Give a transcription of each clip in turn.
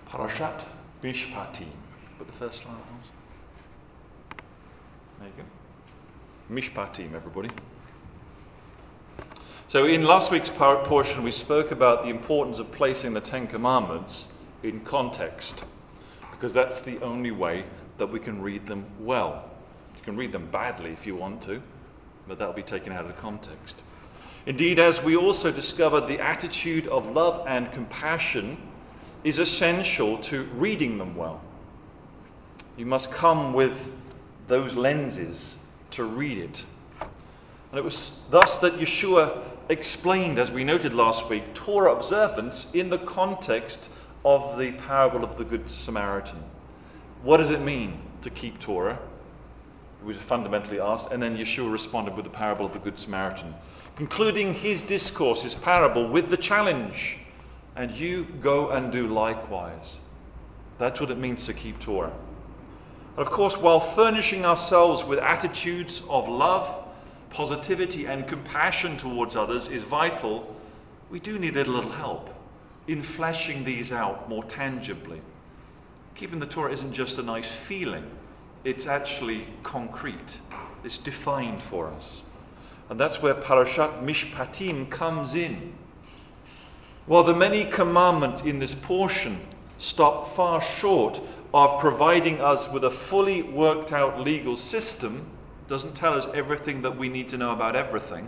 Parashat Mishpatim. Put the first slide on. There you go. Mishpatim, everybody. So in last week's portion, we spoke about the importance of placing the Ten Commandments in context, because that's the only way that we can read them well. You can read them badly if you want to, but that'll be taken out of context. Indeed, as we also discovered, the attitude of love and compassion is essential to reading them well. You must come with those lenses to read it. And it was thus that Yeshua explained, as we noted last week, Torah observance in the context of the parable of the Good Samaritan. What does it mean to keep Torah? We fundamentally asked, and then Yeshua responded with the parable of the Good Samaritan, concluding his discourse, his parable, with the challenge, and you go and do likewise. That's what it means to keep Torah. And of course, while furnishing ourselves with attitudes of love, positivity and compassion towards others is vital, we do need a little help in fleshing these out more tangibly. Keeping the Torah isn't just a nice feeling, it's actually concrete, it's defined for us. And that's where Parashat Mishpatim comes in. While the many commandments in this portion stop far short of providing us with a fully worked out legal system, doesn't tell us everything that we need to know about everything.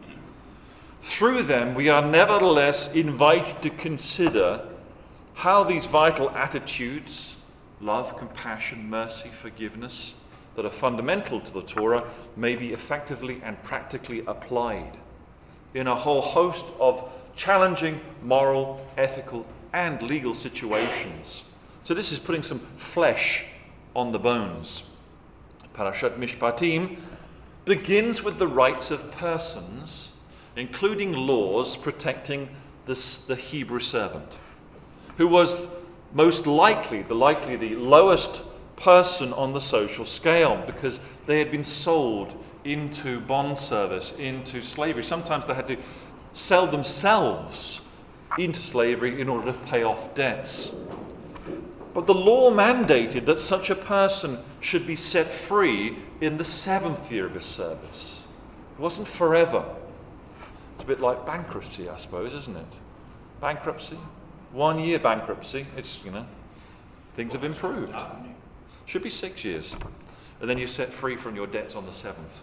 Through them, we are nevertheless invited to consider how these vital attitudes, love, compassion, mercy, forgiveness, that are fundamental to the Torah, may be effectively and practically applied in a whole host of challenging moral, ethical, and legal situations. So this is putting some flesh on the bones. Parashat Mishpatim begins with the rights of persons, including laws protecting the Hebrew servant, who was most likely the lowest person on the social scale, because they had been sold into bond service, into slavery. Sometimes they had to sell themselves into slavery in order to pay off debts. But the law mandated that such a person should be set free in the 7th year of his service. It wasn't forever. It's a bit like bankruptcy, I suppose, isn't it? Bankruptcy, 1 year bankruptcy. It's, things have improved. Should be 6 years. And then you're set free from your debts on the 7th.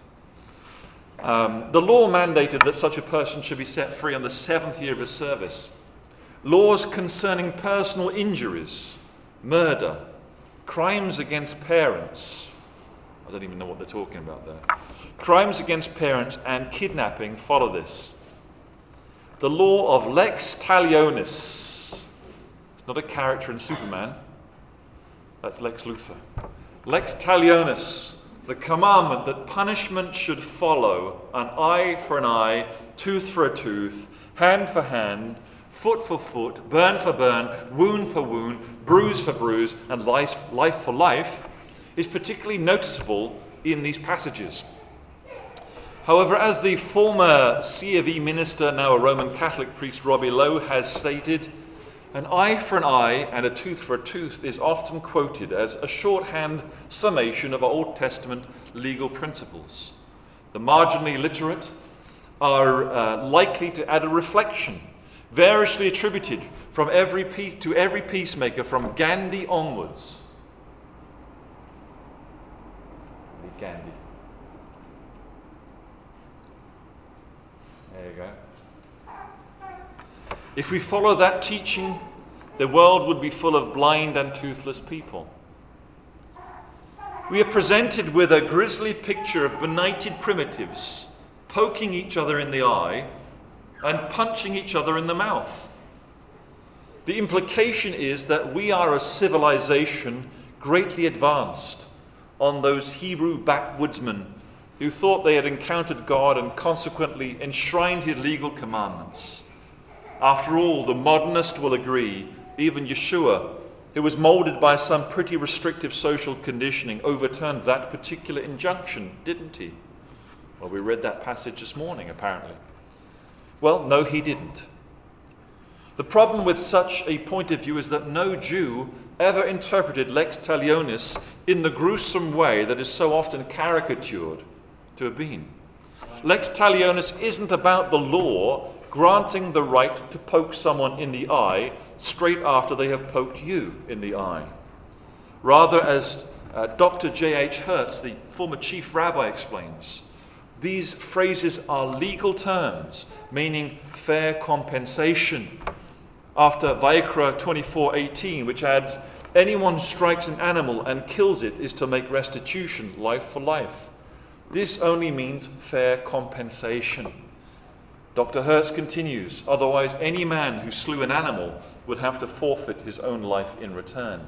The law mandated that such a person should be set free on the 7th year of his service. Laws concerning personal injuries, murder, crimes against parents, I don't even know what they're talking about there. Crimes against parents and kidnapping follow this. The law of lex talionis. It's not a character in Superman. That's Lex Luthor. Lex talionis, the commandment that punishment should follow an eye for an eye, tooth for a tooth, hand for hand, foot for foot, burn for burn, wound for wound, bruise for bruise, and life for life, is particularly noticeable in these passages. However, as the former C of E minister, now a Roman Catholic priest, Robbie Lowe, has stated, an eye for an eye and a tooth for a tooth is often quoted as a shorthand summation of Old Testament legal principles. The marginally literate are likely to add a reflection, variously attributed to every peacemaker from Gandhi onwards. Gandhi. There you go. If we follow that teaching, the world would be full of blind and toothless people. We are presented with a grisly picture of benighted primitives poking each other in the eye and punching each other in the mouth. The implication is that we are a civilization greatly advanced on those Hebrew backwoodsmen who thought they had encountered God and consequently enshrined his legal commandments. After all, the modernist will agree, even Yeshua, who was molded by some pretty restrictive social conditioning, overturned that particular injunction, didn't he? Well, we read that passage this morning, apparently. Well, no, he didn't. The problem with such a point of view is that no Jew ever interpreted lex talionis in the gruesome way that is so often caricatured to have been. Lex talionis isn't about the law granting the right to poke someone in the eye straight after they have poked you in the eye. Rather, as Dr. J.H. Hertz, the former chief rabbi, explains, these phrases are legal terms meaning fair compensation. After Vayikra 24:18, which adds, anyone who strikes an animal and kills it is to make restitution, life for life. This only means fair compensation. Dr. Hertz continues, otherwise any man who slew an animal would have to forfeit his own life in return.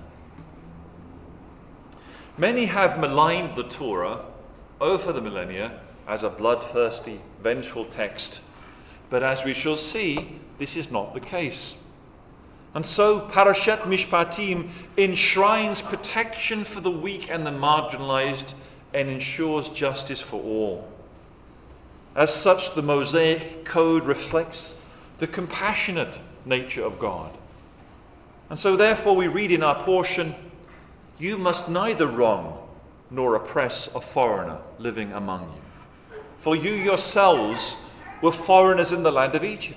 Many have maligned the Torah over the millennia as a bloodthirsty, vengeful text, but as we shall see, this is not the case. And so Parashat Mishpatim enshrines protection for the weak and the marginalized and ensures justice for all. As such, the Mosaic Code reflects the compassionate nature of God. And so therefore we read in our portion, you must neither wrong nor oppress a foreigner living among you. For you yourselves were foreigners in the land of Egypt.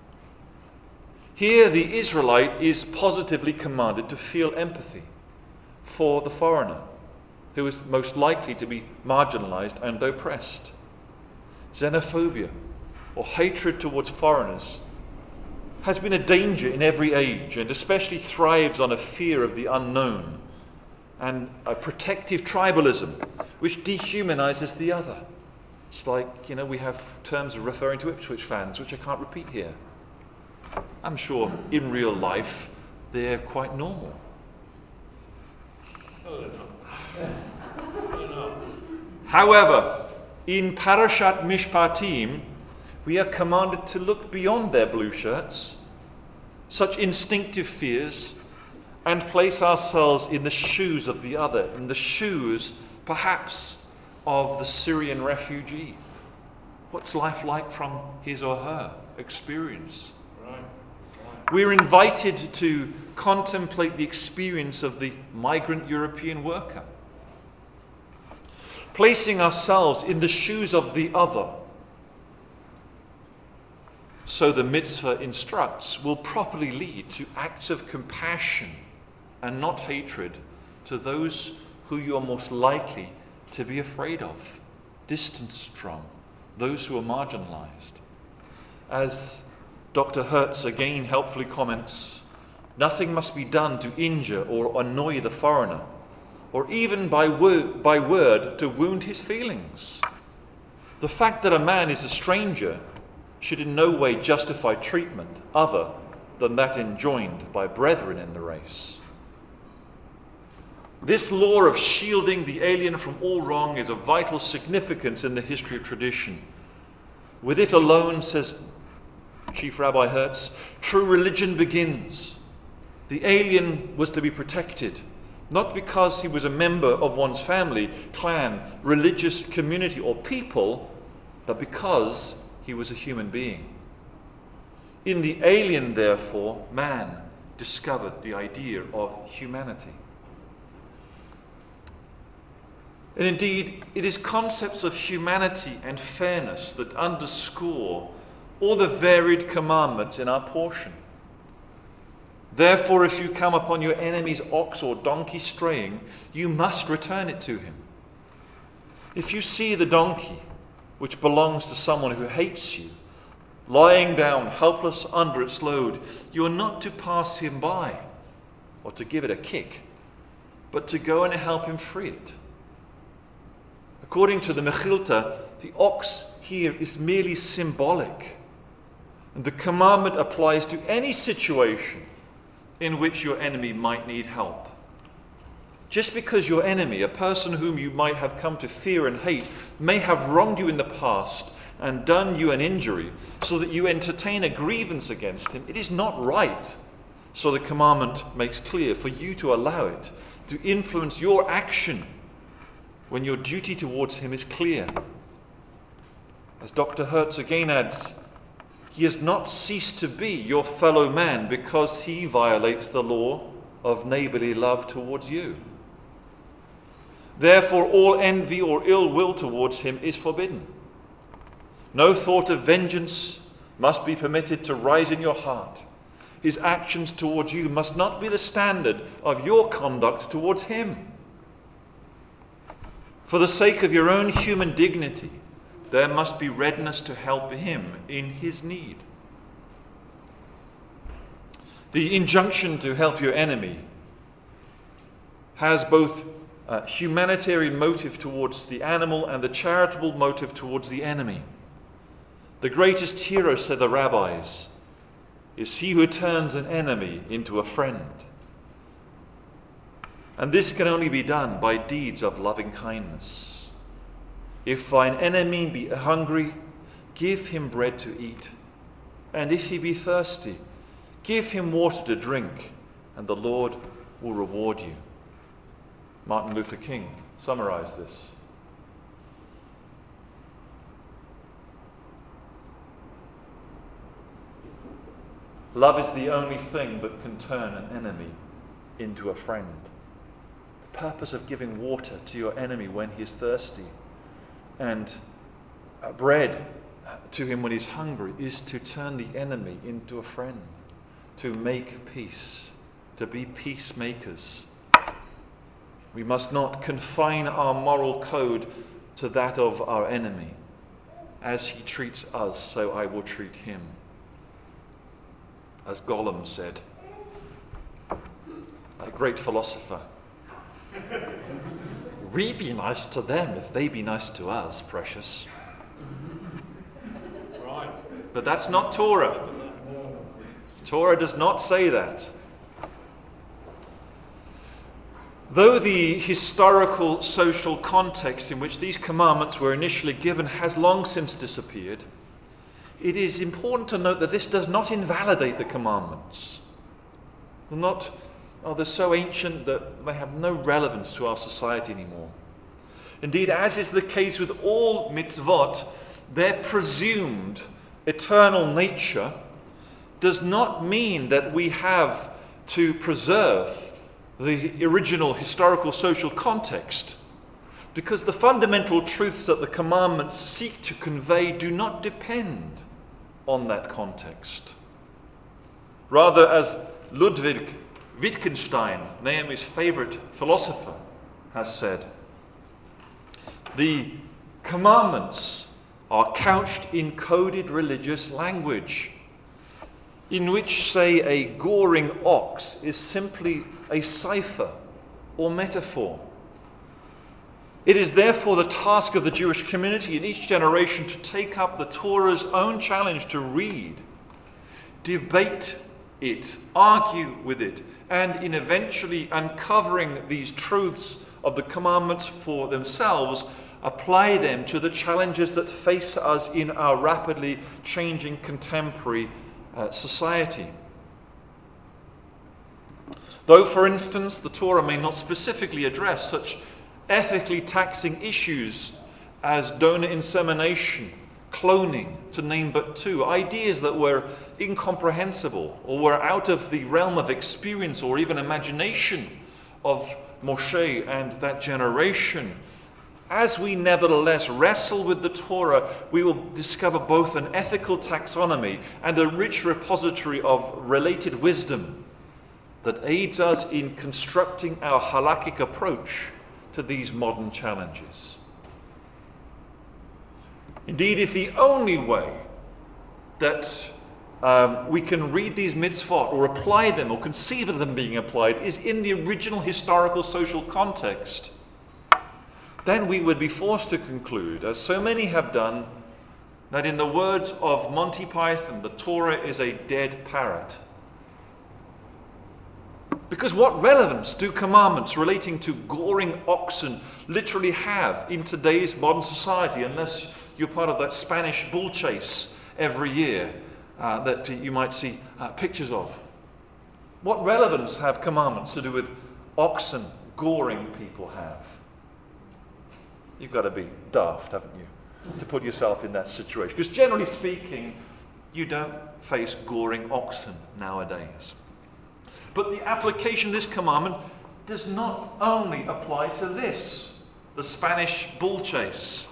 Here the Israelite is positively commanded to feel empathy for the foreigner, who is most likely to be marginalized and oppressed. Xenophobia, or hatred towards foreigners, has been a danger in every age, and especially thrives on a fear of the unknown and a protective tribalism which dehumanizes the other. It's like, we have terms referring to Ipswich fans, which I can't repeat here. I'm sure in real life they're quite normal. However, in Parashat Mishpatim, we are commanded to look beyond their blue shirts, such instinctive fears, and place ourselves in the shoes of the other, in the shoes, perhaps, of the Syrian refugee. What's life like from his or her experience? We're invited to contemplate the experience of the migrant European worker. Placing ourselves in the shoes of the other, so the mitzvah instructs, will properly lead to acts of compassion and not hatred to those who you are most likely to be afraid of, distanced from, those who are marginalized. As Dr. Hertz again helpfully comments, nothing must be done to injure or annoy the foreigner, or even by word to wound his feelings. The fact that a man is a stranger should in no way justify treatment other than that enjoined by brethren in the race. This law of shielding the alien from all wrong is of vital significance in the history of tradition. With it alone, says Chief Rabbi Hertz, true religion begins. The alien was to be protected, not because he was a member of one's family, clan, religious community, or people, but because he was a human being. In the alien, therefore, man discovered the idea of humanity. And indeed, it is concepts of humanity and fairness that underscore all the varied commandments in our portion. Therefore, if you come upon your enemy's ox or donkey straying, you must return it to him. If you see the donkey, which belongs to someone who hates you, lying down helpless under its load, you are not to pass him by or to give it a kick, but to go and help him free it. According to the Mechilta, the ox here is merely symbolic, and the commandment applies to any situation in which your enemy might need help. Just because your enemy, a person whom you might have come to fear and hate, may have wronged you in the past and done you an injury so that you entertain a grievance against him, it is not right, so the commandment makes clear, for you to allow it to influence your action when your duty towards him is clear. As Dr. Hertz again adds, he has not ceased to be your fellow man because he violates the law of neighborly love towards you. Therefore, all envy or ill will towards him is forbidden. No thought of vengeance must be permitted to rise in your heart. His actions towards you must not be the standard of your conduct towards him. For the sake of your own human dignity, there must be readiness to help him in his need. The injunction to help your enemy has both a humanitarian motive towards the animal and the charitable motive towards the enemy. The greatest hero, said the rabbis, is he who turns an enemy into a friend. And this can only be done by deeds of loving kindness. If thine enemy be hungry, give him bread to eat. And if he be thirsty, give him water to drink, and the Lord will reward you. Martin Luther King summarized this. Love is the only thing that can turn an enemy into a friend. The purpose of giving water to your enemy when he is thirsty and bread to him when he's hungry is to turn the enemy into a friend, to make peace, to be peacemakers. We must not confine our moral code to that of our enemy. As he treats us, so I will treat him. As Gollum said, a great philosopher, we be nice to them if they be nice to us, precious. Right. But that's not Torah. Torah does not say that. Though the historical social context in which these commandments were initially given has long since disappeared, it is important to note that this does not invalidate the commandments. They're so ancient that they have no relevance to our society anymore. Indeed, as is the case with all mitzvot, their presumed eternal nature does not mean that we have to preserve the original historical social context, because the fundamental truths that the commandments seek to convey do not depend on that context. Rather, as Ludwig Wittgenstein, Naomi's favorite philosopher, has said, the commandments are couched in coded religious language, in which, say, a goring ox is simply a cipher or metaphor. It is therefore the task of the Jewish community in each generation to take up the Torah's own challenge to read, debate it, argue with it, and in eventually uncovering these truths of the commandments for themselves, apply them to the challenges that face us in our rapidly changing contemporary society. Though, for instance, the Torah may not specifically address such ethically taxing issues as donor insemination, cloning, to name but two, ideas that were incomprehensible or were out of the realm of experience or even imagination of Moshe and that generation, as we nevertheless wrestle with the Torah, we will discover both an ethical taxonomy and a rich repository of related wisdom that aids us in constructing our halakhic approach to these modern challenges. Indeed, if the only way that we can read these mitzvot or apply them or conceive of them being applied is in the original historical social context, then we would be forced to conclude, as so many have done, that in the words of Monty Python, the Torah is a dead parrot. Because what relevance do commandments relating to goring oxen literally have in today's modern society, unless you're part of that Spanish bull chase every year that you might see pictures of? What relevance have commandments to do with oxen goring people have? You've got to be daft, haven't you, to put yourself in that situation. Because generally speaking, You don't face goring oxen nowadays. But the application of this commandment does not only apply to this, the Spanish bull chase.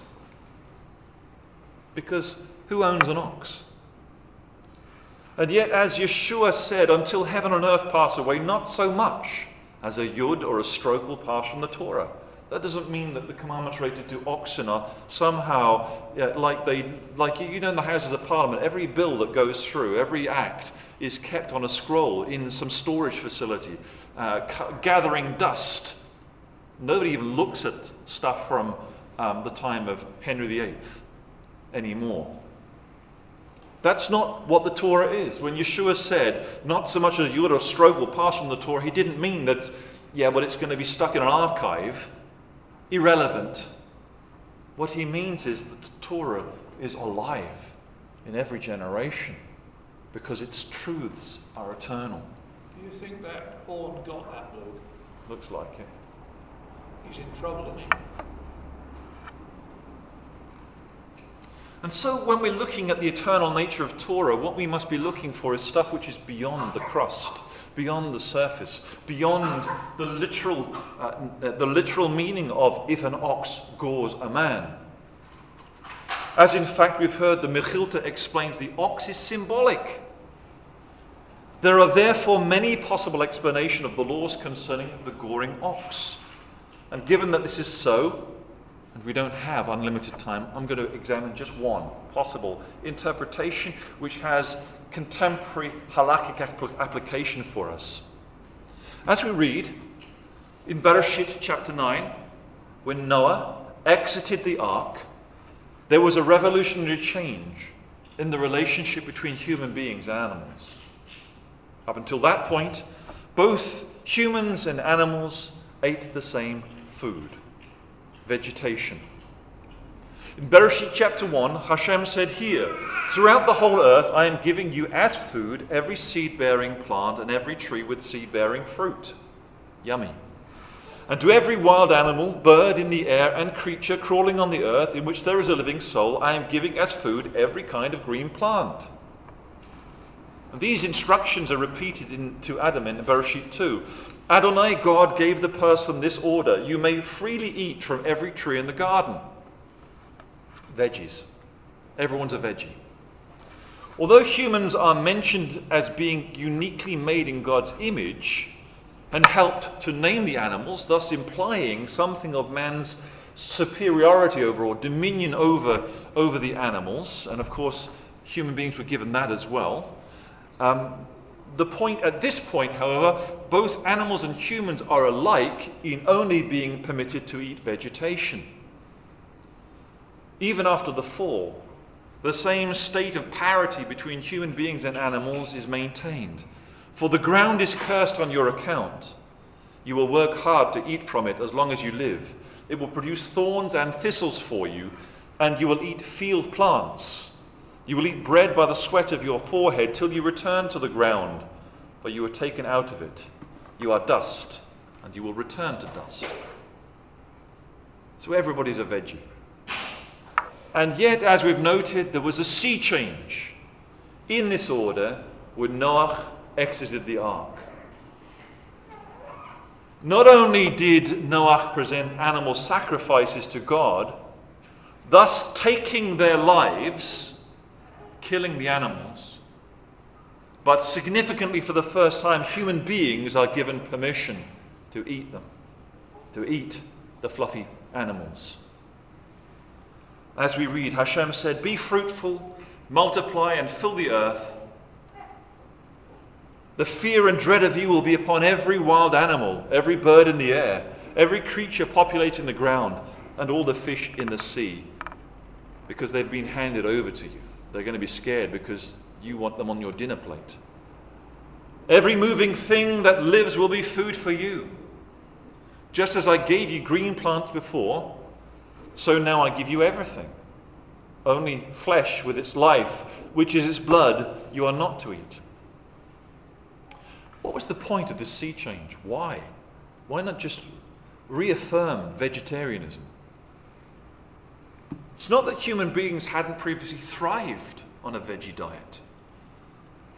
Because who owns an ox? And yet, as Yeshua said, until heaven and earth pass away, not so much as a yud or a stroke will pass from the Torah. That doesn't mean that the commandments related to oxen are somehow like in the Houses of Parliament, every bill that goes through, every act is kept on a scroll in some storage facility, gathering dust. Nobody even looks at stuff from the time of Henry VIII anymore. That's not what the Torah is. When Yeshua said, not so much as a yud or stroke will pass from the Torah, he didn't mean that, it's going to be stuck in an archive, irrelevant. What he means is that the Torah is alive in every generation because its truths are eternal. Do you think that Horn got that, Luke? Looks like it. He's in trouble, isn't he? And so when we're looking at the eternal nature of Torah, what we must be looking for is stuff which is beyond the crust, beyond the surface, beyond the literal meaning of if an ox gores a man. As in fact we've heard the Mechilta explains, the ox is symbolic. There are therefore many possible explanations of the laws concerning the goring ox. And given that this is so, and we don't have unlimited time, I'm going to examine just one possible interpretation which has contemporary halakhic application for us. As we read in Bereshit chapter 9, when Noah exited the ark, there was a revolutionary change in the relationship between human beings and animals. Up until that point, both humans and animals ate the same food, vegetation. In Bereshit chapter 1, Hashem said here, throughout the whole earth I am giving you as food every seed-bearing plant and every tree with seed-bearing fruit. Yummy. And to every wild animal, bird in the air and creature crawling on the earth in which there is a living soul, I am giving as food every kind of green plant. And these instructions are repeated to Adam in Bereshit 2. Adonai, God, gave the person this order: you may freely eat from every tree in the garden. Veggies. Everyone's a veggie. Although humans are mentioned as being uniquely made in God's image and helped to name the animals, thus implying something of man's superiority over or dominion over the animals, and of course human beings were given that as well. At this point, however, both animals and humans are alike in only being permitted to eat vegetation. Even after the fall, the same state of parity between human beings and animals is maintained. For the ground is cursed on your account. You will work hard to eat from it as long as you live. It will produce thorns and thistles for you, and you will eat field plants. You will eat bread by the sweat of your forehead till you return to the ground, for you were taken out of it. You are dust, and you will return to dust. So everybody's a veggie. And yet, as we've noted, there was a sea change in this order when Noah exited the ark. Not only did Noah present animal sacrifices to God, thus taking their lives, killing the animals, but significantly for the first time, human beings are given permission to eat them, to eat the fluffy animals. As we read, Hashem said, be fruitful, multiply and fill the earth. The fear and dread of you will be upon every wild animal, every bird in the air, every creature populating the ground, and all the fish in the sea, because they've been handed over to you. They're going to be scared because you want them on your dinner plate. Every moving thing that lives will be food for you. Just as I gave you green plants before, so now I give you everything. Only flesh with its life, which is its blood, you are not to eat. What was the point of this sea change? Why? Why not just reaffirm vegetarianism? It's not that human beings hadn't previously thrived on a veggie diet.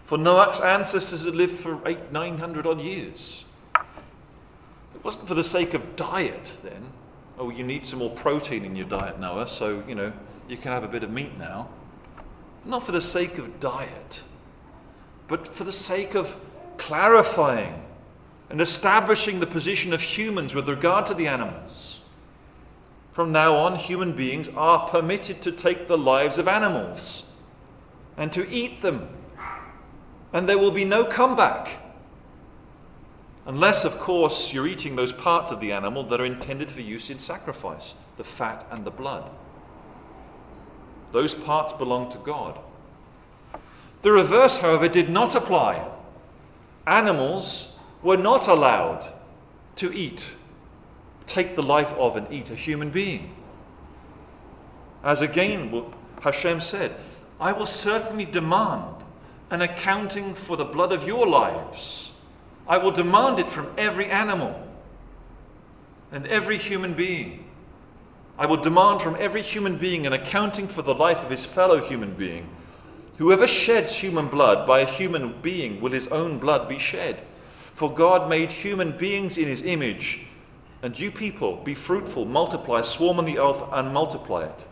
for Noah's ancestors had lived for 900 odd years. It wasn't for the sake of diet then. Oh, you need some more protein in your diet, Noah, so, you can have a bit of meat now. Not for the sake of diet, but for the sake of clarifying and establishing the position of humans with regard to the animals. From now on, human beings are permitted to take the lives of animals and to eat them. And there will be no comeback. Unless, of course, you're eating those parts of the animal that are intended for use in sacrifice, the fat and the blood. Those parts belong to God. The reverse, however, did not apply. Animals were not allowed to take the life of and eat a human being. As again Hashem said, I will certainly demand an accounting for the blood of your lives. I will demand it from every animal and every human being. I will demand from every human being an accounting for the life of his fellow human being. Whoever sheds human blood, by a human being will his own blood be shed. For God made human beings in his image. And you people, be fruitful, multiply, swarm on the earth and multiply it.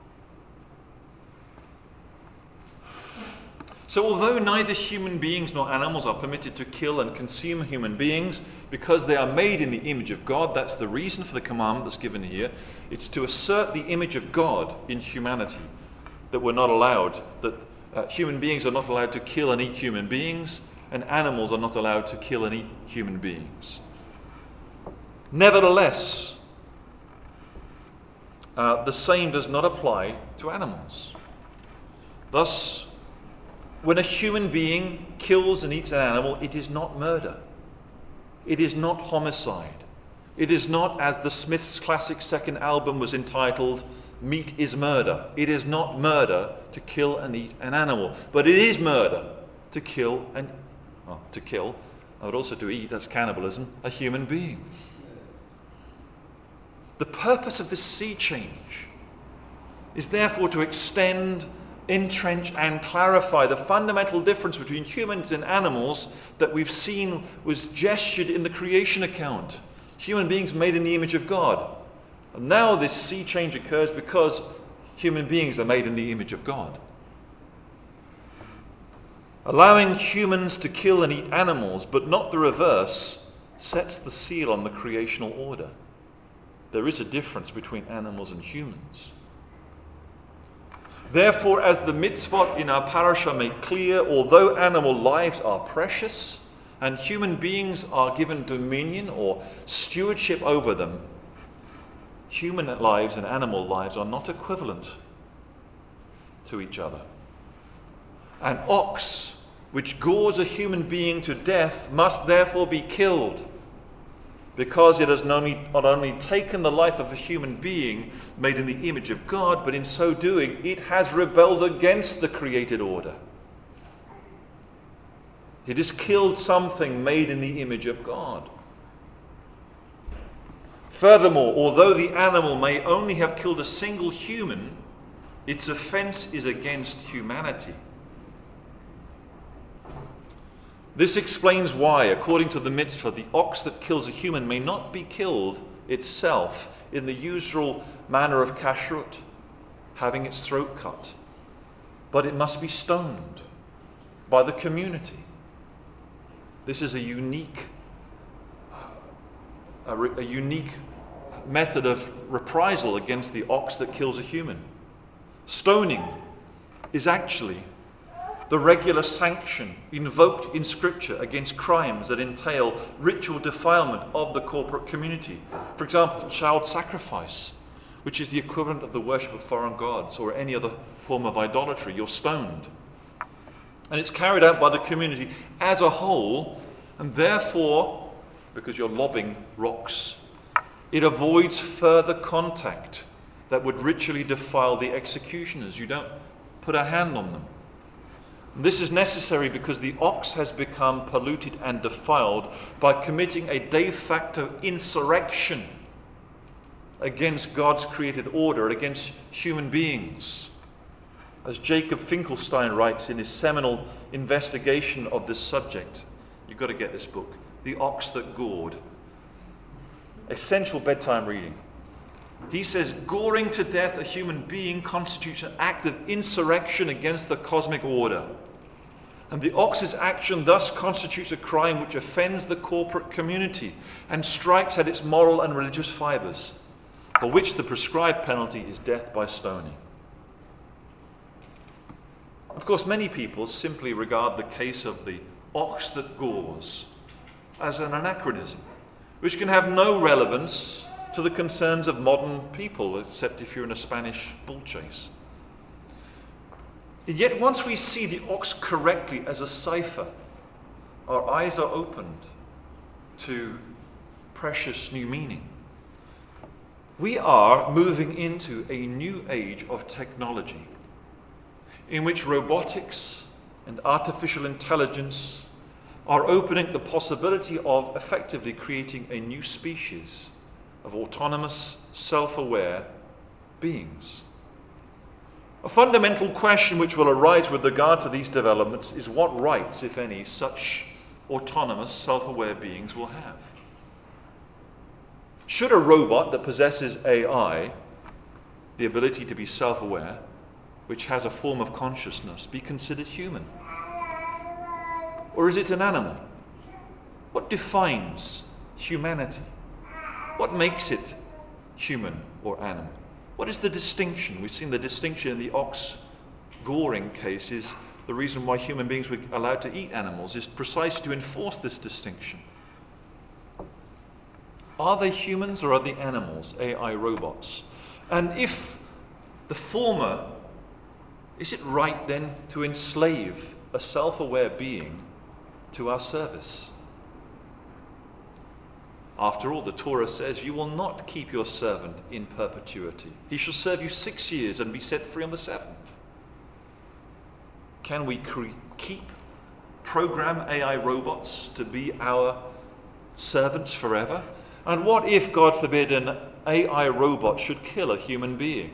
So although neither human beings nor animals are permitted to kill and consume human beings, because they are made in the image of God, that's the reason for the commandment that's given here. It's to assert the image of God in humanity, that we're not allowed, that human beings are not allowed to kill and eat human beings, and animals are not allowed to kill and eat human beings. Nevertheless, the same does not apply to animals. Thus, when a human being kills and eats an animal, it is not murder. It is not homicide. It is not, as the Smiths' classic second album was entitled, Meat is Murder. It is not murder to kill and eat an animal. But it is murder to kill, but also to eat, that's cannibalism, a human being. The purpose of this sea change is therefore to extend, entrench and clarify the fundamental difference between humans and animals that we've seen was gestured in the creation account. Human beings made in the image of God. And now this sea change occurs because human beings are made in the image of God. Allowing humans to kill and eat animals, but not the reverse, sets the seal on the creational order. There is a difference between animals and humans. Therefore, as the mitzvot in our parasha make clear, although animal lives are precious and human beings are given dominion or stewardship over them, human lives and animal lives are not equivalent to each other. An ox which gores a human being to death must therefore be killed, because it has not only taken the life of a human being made in the image of God, but in so doing, it has rebelled against the created order. It has killed something made in the image of God. Furthermore, although the animal may only have killed a single human, its offense is against humanity. This explains why, according to the mitzvah, the ox that kills a human may not be killed itself in the usual manner of kashrut, having its throat cut, but it must be stoned by the community. This is a unique method of reprisal against the ox that kills a human. Stoning is actually the regular sanction invoked in Scripture against crimes that entail ritual defilement of the corporate community. For example, child sacrifice, which is the equivalent of the worship of foreign gods or any other form of idolatry. You're stoned. And it's carried out by the community as a whole, and therefore, because you're lobbing rocks, it avoids further contact that would ritually defile the executioners. You don't put a hand on them. This is necessary because the ox has become polluted and defiled by committing a de facto insurrection against God's created order, against human beings. As Jacob Finkelstein writes in his seminal investigation of this subject, you've got to get this book, The Ox That Gored. Essential bedtime reading. He says, goring to death a human being constitutes an act of insurrection against the cosmic order. And the ox's action thus constitutes a crime which offends the corporate community and strikes at its moral and religious fibers, for which the prescribed penalty is death by stoning. Of course, many people simply regard the case of the ox that gores as an anachronism, which can have no relevance to the concerns of modern people, except if you're in a Spanish bull chase. And yet, once we see the ox correctly as a cipher, our eyes are opened to precious new meaning. We are moving into a new age of technology, in which robotics and artificial intelligence are opening the possibility of effectively creating a new species of autonomous, self-aware beings. A fundamental question which will arise with regard to these developments is what rights, if any, such autonomous, self-aware beings will have. Should a robot that possesses AI, the ability to be self-aware, which has a form of consciousness, be considered human? Or is it an animal? What defines humanity? What makes it human or animal? What is the distinction? We've seen the distinction in the ox goring case is the reason why human beings were allowed to eat animals is precisely to enforce this distinction. Are they humans or are they animals, AI robots? And if the former, is it right then to enslave a self-aware being to our service? After all, the Torah says, you will not keep your servant in perpetuity. He shall serve you 6 years and be set free on the 7th. Can we program AI robots to be our servants forever? And what if, God forbid, an AI robot should kill a human being?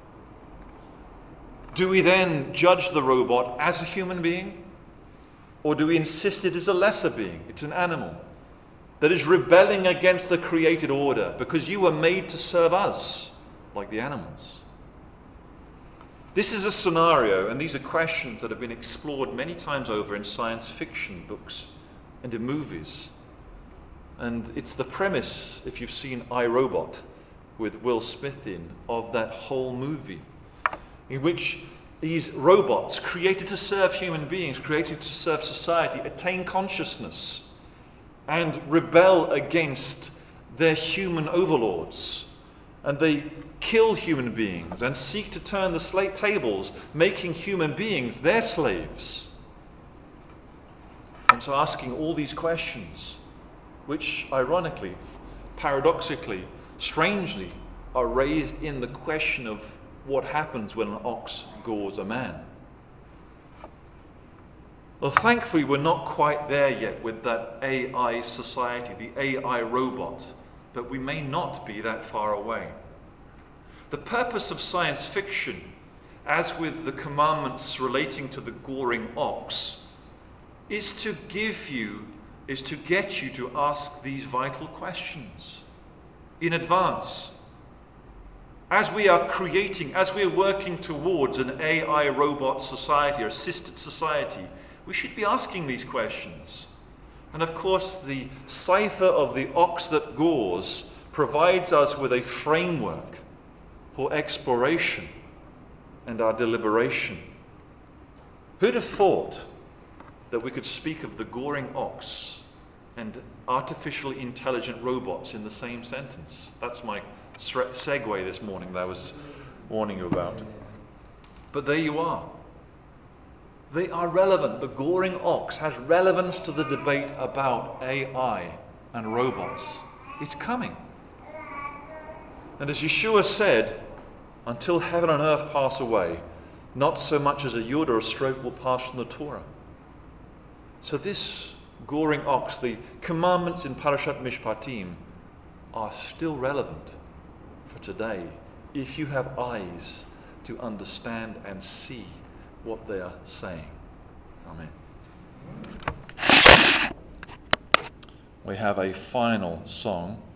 Do we then judge the robot as a human being? Or do we insist it is a lesser being? It's an animal that is rebelling against the created order because you were made to serve us like the animals. This is a scenario, and these are questions that have been explored many times over in science fiction books and in movies. And it's the premise, if you've seen iRobot with Will Smith in, of that whole movie, in which these robots created to serve human beings, created to serve society, attain consciousness and rebel against their human overlords. And they kill human beings and seek to turn the slate tables, making human beings their slaves. And so asking all these questions, which ironically, paradoxically, strangely, are raised in the question of what happens when an ox gores a man. Well, thankfully, we're not quite there yet with that AI society, the AI robot, but we may not be that far away. The purpose of science fiction, as with the commandments relating to the goring ox, is to get you to ask these vital questions in advance. As we are working towards an AI robot society or assisted society, we should be asking these questions. And of course, the cipher of the ox that gores provides us with a framework for exploration and our deliberation. Who'd have thought that we could speak of the goring ox and artificially intelligent robots in the same sentence? That's my segue this morning that I was warning you about. But there you are. They are relevant. The goring ox has relevance to the debate about AI and robots. It's coming. And as Yeshua said, until heaven and earth pass away, not so much as a yud or a stroke will pass from the Torah. So this goring ox, the commandments in Parashat Mishpatim, are still relevant for today if you have eyes to understand and see what they are saying. Amen. We have a final song